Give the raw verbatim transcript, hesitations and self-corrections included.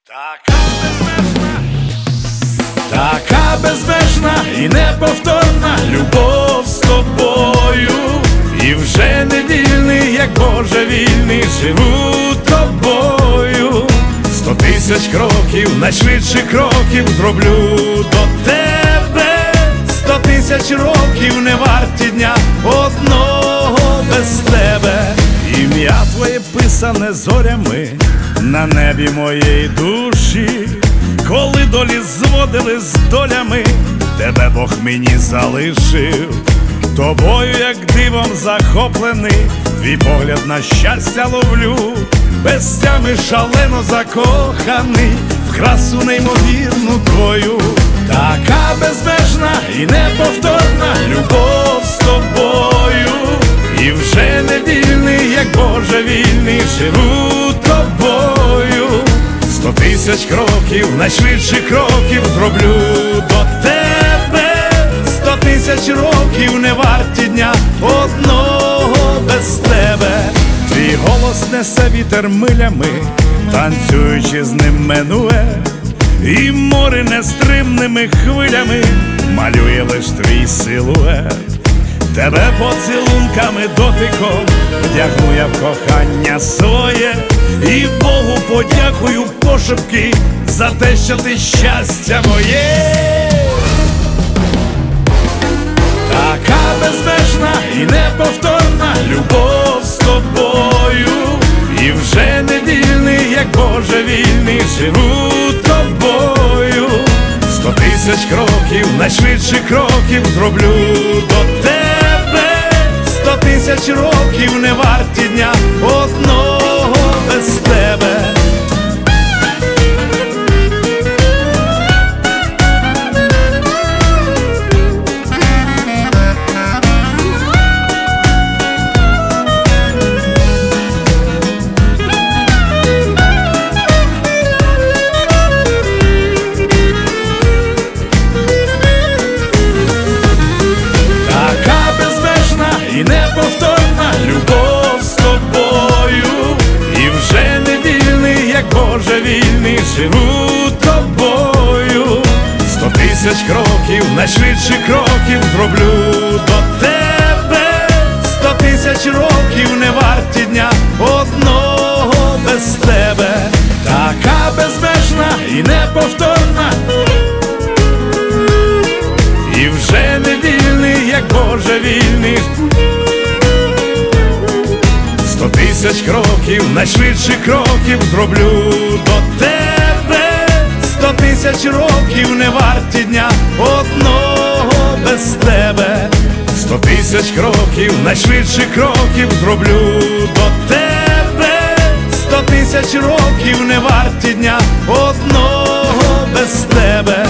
Така безмежна, така безмежна і неповторна любов з тобою. І вже не вільний, як божевільний, живу тобою. Сто тисяч кроків, найшвидших кроків зроблю до тебе. Сто тисяч років не варті дня одного без тебе. Ім'я твоє писане зорями на небі моєї душі. Коли долі зводили з долями, тебе Бог мені залишив. Тобою, як дивом захоплений, твій погляд на щастя ловлю. Без тями шалено закоханий в красу неймовірну твою. Така безмежна і неповторна любов з тобою. І вже не вільний, як божевільний, живу тобою. Сто тисяч кроків, найшвидших кроків зроблю до тебе. Сто тисяч років не варті дня одного без тебе. Твій голос несе вітер милями, танцюючи з ним минуе. І море нестримними хвилями малює лиш твій силует. Тебе поцілунками дотиком вдягну я в кохання своє. І Богу подякую пошепки за те, що ти щастя моє. Така безмежна і неповторна любов з тобою. І вже не вільний, як божевільний, живу тобою. Сто тисяч кроків, найшвидших кроків зроблю до тебе. Сто тисяч років не варті дня одного без тебе. І неповторна любов з тобою. І вже не вільний, як божевільний, живу тобою. Сто тисяч кроків, найшвидших кроків зроблю до тебе. Сто тисяч років не варті дня одного без тебе. Така безмежна і неповторна. І вже не вільний, як божевільний. Сто тисяч кроків, найшвидших кроків зроблю до тебе. Сто тисяч років не варті дня одного без тебе. Сто тисяч кроків, найшвидших кроків зроблю до тебе. Сто тисяч років не варті дня одного без тебе.